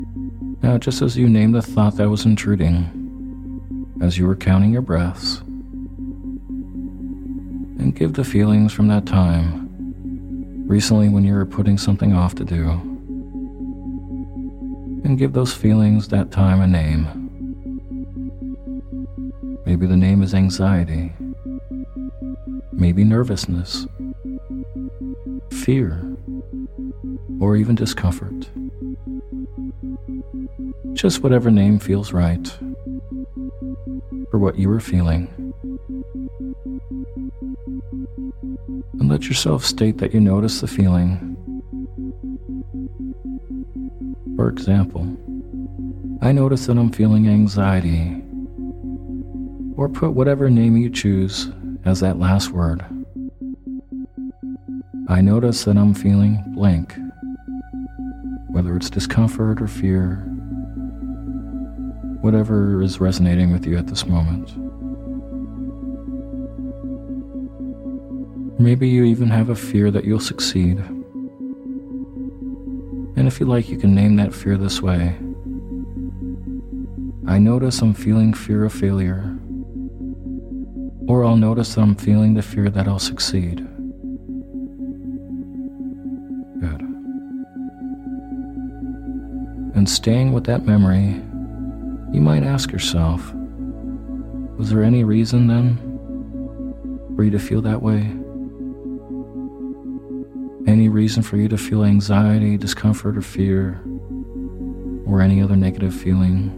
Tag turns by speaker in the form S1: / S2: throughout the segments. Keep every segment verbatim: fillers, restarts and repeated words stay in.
S1: Now, just as you name the thought that was intruding, as you were counting your breaths, and give the feelings from that time, recently when you were putting something off to do, and give those feelings that time a name. Maybe the name is anxiety, maybe nervousness, fear, or even discomfort. Just whatever name feels right for what you were feeling. And let yourself state that you notice the feeling. For example, I notice that I'm feeling anxiety, or put whatever name you choose as that last word. I notice that I'm feeling blank, whether it's discomfort or fear, whatever is resonating with you at this moment. Maybe you even have a fear that you'll succeed. And if you like, you can name that fear this way. I notice I'm feeling fear of failure. Or I'll notice that I'm feeling the fear that I'll succeed. Good. And staying with that memory, you might ask yourself, was there any reason then for you to feel that way? Any reason for you to feel anxiety, discomfort, or fear, or any other negative feeling?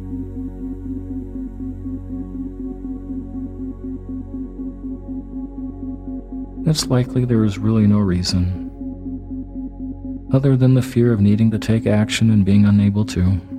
S1: It's likely there is really no reason, other than the fear of needing to take action and being unable to.